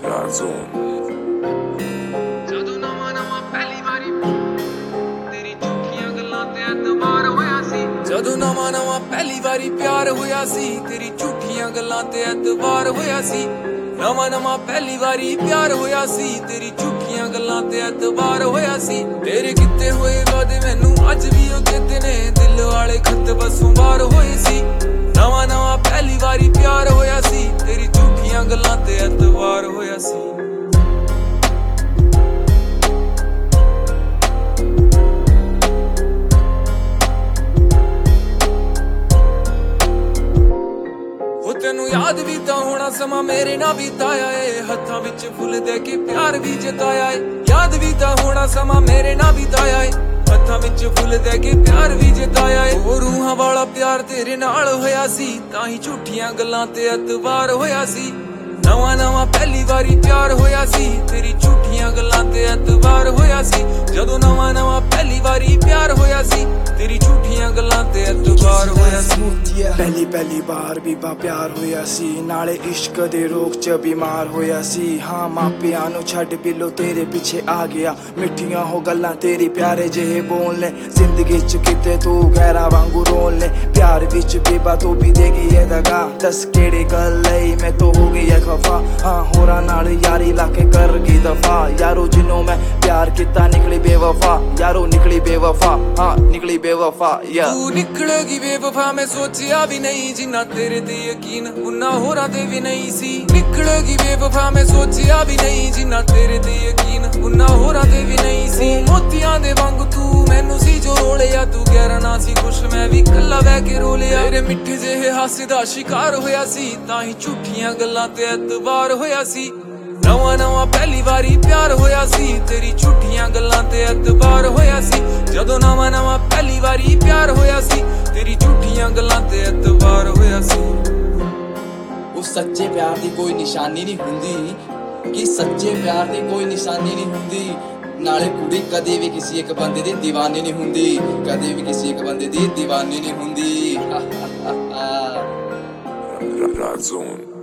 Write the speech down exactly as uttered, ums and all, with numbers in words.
Razon ਜਦੋਂ ਨਵਾਂ ਨਵਾਂ ਪਹਿਲੀ ਵਾਰੀ ਤੇਰੀ ਝੂਠੀਆਂ ਗੱਲਾਂ ਤੇ ਐਤਵਾਰ ਹੋਇਆ ਸੀ ਜਦੋਂ ਨਵਾਂ ਨਵਾਂ ਪਹਿਲੀ ਵਾਰੀ ਪਿਆਰ ਹੋਇਆ ਸੀ ਤੇਰੀ ਝੂਠੀਆਂ ਗੱਲਾਂ ਤੇ ਐਤਵਾਰ ਹੋਇਆ ਸੀ ਨਵਾਂ ਨਵਾਂ ਪਹਿਲੀ ਵਾਰੀ ਪਿਆਰ ਹੋਇਆ ਸੀ ਤੇਰੀ ਝੂਠੀਆਂ ਗੱਲਾਂ ਤੇ ਐਤਵਾਰ ਹੋਇਆ ਸੀ ਤੇਰੇ ਕੀਤੇ ਹੋਏ ਵਾਦੇ ਮੈਨੂੰ ਅੱਜ ਵੀ ਉਹ ਚੇਤੇ ਨੇ ਦਿਲ ਵਾਲੇ ਖੱਤ ਬਸੋਂ ਬਾਹਰ ਹੋਏ ਸੀ ਨਵਾਂ ਨਵਾਂ ਪਹਿਲੀ ਵਾਰੀ ਪਿਆਰ ਹੋਇਆ ਸੀ ਤੇਰੀ ਝੂਠੀਆਂ ਗੱਲਾਂ ਤੇ ਐਤਵਾਰ ਹੋਇਆ ਸੀ ਤੈਨੂੰ ਯਾਦ ਵੀ ਤਾਂ ਹੋਣਾ ਸਮਾਂ ਮੇਰੇ ਨਾਲ ਬੀਤਾਇਆ ਏ ਹੱਥਾਂ ਵਿੱਚ ਫੁੱਲ ਦੇ ਕੇ ਪਿਆਰ ਵੀ ਜਤਾਇਆ ਏ ਯਾਦ ਵੀ ਤਾਂ ਹੋਣਾ ਸਮਾਂ ਮੇਰੇ ਨਾਲ ਬੀਤਾਇਆ ਏ ਹੱਥਾਂ ਵਿੱਚ ਫੁੱਲ ਦੇ ਕੇ ਪਿਆਰ ਵੀ ਜਤਾਇਆ ਏ ਉਹ ਰੂਹਾਂ ਵਾਲਾ ਪਿਆਰ ਤੇਰੇ ਨਾਲ ਹੋਇਆ ਸੀ ਤਾਂ ਹੀ ਝੂਠੀਆਂ ਗੱਲਾਂ ਤੇ ਐਤਵਾਰ ਹੋਇਆ ਸੀ ਨਵਾਂ ਨਵਾਂ ਪਹਿਲੀ ਵਾਰੀ ਪਿਆਰ ਹੋਇਆ ਸੀ ਤੇਰੀ ਝੂਠੀਆਂ ਗੱਲਾਂ ਤੇ ਐਤਵਾਰ ਹੋਇਆ ਸੀ ਜਦੋਂ ਨਵਾਂ ਨਵਾਂ ਪਹਿਲੀ ਵਾਰੀ ਪਿਆਰ ਹੋਇਆ ਸੀ ਤੇਰੀ ਝੂਠੀਆਂ ਗੱਲਾਂ ਤੇ ਐਤਵਾਰ ਹੋਇਆ ਸੀ ਪਹਿਲੀ ਪਹਿਲੀ ਵਾਰ ਬੀਬਾ ਪਿਆਰ ਹੋਇਆ ਸੀ ਨਾਲੇ ਇਸ਼ਕ ਦੇ ਰੋਗ ਚ ਬਿਮਾਰ ਹੋਇਆ ਸੀ ਹਾਂ ਮਾਪਿਆਂ ਨੂੰ ਛੱਡ ਬਿੱਲੋ ਤੇਰੇ ਪਿੱਛੇ ਆ ਗਿਆ ਮਿੱਠੀਆਂ ਹੋ ਗੱਲਾਂ ਤੇਰੀ ਪਿਆਰੇ ਜਿਹੇ ਬੋਲ ਨੇ ਜ਼ਿੰਦਗੀ ਚ ਕਿਤੇ ਤੂੰ ਗਹਿਰਾ ਵਾਂਗੂ ਰੋਲ ਨੇ ਪਿਆਰ ਵਿੱਚ ਬੀਬਾ ਤੂੰ ਵੀ ਦੇ ਗਈ ਏ ਦਗਾ ਦੱਸ ਕਿਹੜੀ ਗੱਲ ਲਈ ਮੈਂ ਤੋ ਹੋ ਗਈ ਏ ਖਫਾ ਹਾਂ ਹੋਰਾਂ ਨਾਲ ਯਾਰੀ ਲਾ ਕੇ ਕਰ ਗਈ ਦਫਾ ਯਾਰੋ ਜਿਨੋਂ ਮੈਂ ਪਿਆਰ ਕੀਤਾ ਨਿਕਲੀ ਬੇਵਫਾ ਯਾਰੋ ਨਿਕਲੀ ਬੇਵਫਾ ਹਾਂ ਨਿਕਲੀ ਬੇਵਫਾ ਯਾ ਤੂੰ ਨਿਕਲੇਗੀ ਬੇਵਫਾ ਮੈਂ ਸੋਚਿਆ ਵੀ ਨਹੀਂ ਜਿੰਨਾ ਤੇਰੇ ਤੇ ਯਕੀਨ ਉਨਾ ਹੋਰਾਂ ਤੇ ਵੀ ਨਹੀਂ ਸੀ ਨਿਕਲੇਗੀ ਬੇਵਫਾ ਮੈਂ ਸੋਚਿਆ ਵੀ ਨਹੀਂ ਜਿੰਨਾ ਤੇਰੇ ਤੇ ਯਕੀਨ ਉਨਾ ਹੋਰਾਂ ਤੇ ਵੀ ਨਹੀਂ ਸੀ ਮੋਤੀਆਂ ਦੇ ਵਾਂਗ ਤੂੰ ਮੈਨੂੰ ਸੀ ਜੋ ਰੋਲਿਆ ਤੂੰ ਗਹਿਰਾ ਨਾ ਸੀ ਖੁਸ਼ ਮੈਂ ਵੀ ਕੱਲਾ ਬਹਿ ਕੇ ਰੋਲਿਆ ਤੇਰੇ ਮਿੱਠੇ ਜਿਹੇ ਹਾਸੇ ਦਾ ਸ਼ਿਕਾਰ ਹੋਇਆ ਸੀ ਤਾਂ ਹੀ ਝੂਠੀਆਂ ਗੱਲਾਂ ਤੇ ਐਤਵਾਰ ਹੋਇਆ ਸੀ ਨਵਾਂ ਨਵਾਂ ਪਹਿਲੀ ਵਾਰੀ ਪਿਆਰ ਹੋਇਆ ਸੀ ਤੇਰੀ ਝੂਠੀਆਂ ਗੱਲਾਂ ਤੇ ਐਤਵਾਰ ਹੋਇਆ ਸੀ ਜਦੋਂ ਨਵਾਂ ਨਵਾਂ ਪਹਿਲੀ ਵਾਰੀ ਪਿਆਰ ਹੋਇਆ ਸੀ ਤੇਰੀ ਝੂਠੀਆਂ ਗੱਲਾਂ ਤੇ ਐਤਵਾਰ ਹੋਇਆ ਸੀ ਉਸ ਸੱਚੇ ਪਿਆਰ ਦੀ ਕੋਈ ਨਿਸ਼ਾਨੀ ਨਹੀਂ ਹੁੰਦੀ ਕਿ ਸੱਚੇ ਪਿਆਰ ਦੀ ਕੋਈ ਨਿਸ਼ਾਨੀ ਨਹੀਂ ਹੁੰਦੀ ਨਾਲੇ ਕੁੜੀ ਕਦੇ ਵੀ ਕਿਸੇ ਇੱਕ ਬੰਦੇ ਦੀ دیਵਾਨੀ ਨਹੀਂ ਹੁੰਦੀ ਕਦੇ ਵੀ ਕਿਸੇ ਇੱਕ ਬੰਦੇ ਦੀ دیਵਾਨੀ ਨਹੀਂ ਹੁੰਦੀ Razon